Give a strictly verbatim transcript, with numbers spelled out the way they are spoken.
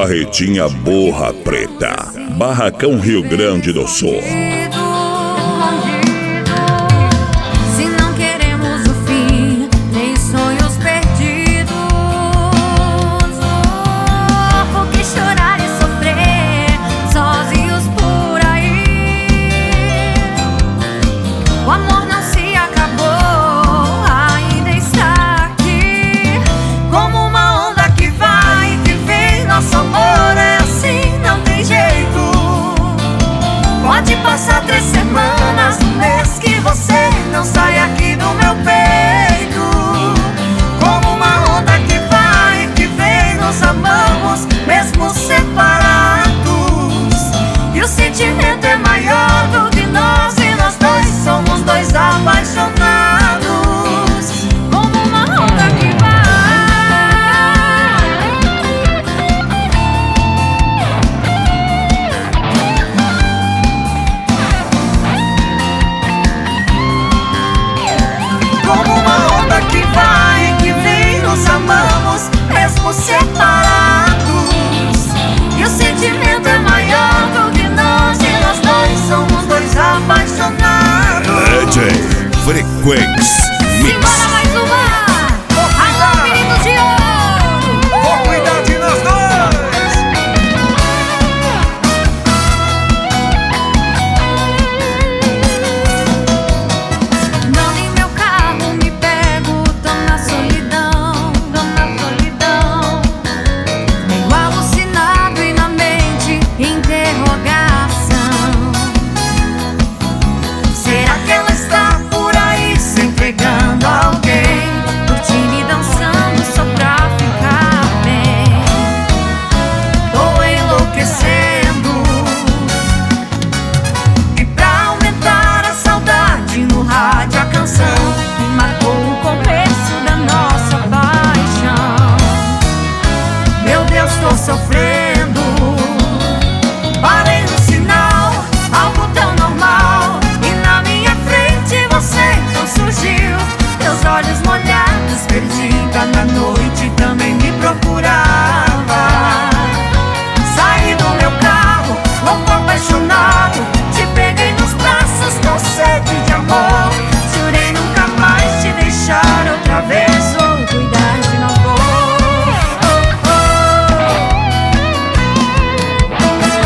Barretinha Borra Preta, Barracão, Rio Grande do Sul. Passar três semanas, um mês que você não sai aqui do meu peito. Como uma onda que vai, que vem, nos amamos, mesmo separados. E o sentimento é maior do que nós, e nós dois somos dois apaixonados. Como uma onda que separados. E o sentimento é maior do que nós, e nós dois somos dois apaixonados. D J Frequency Mix.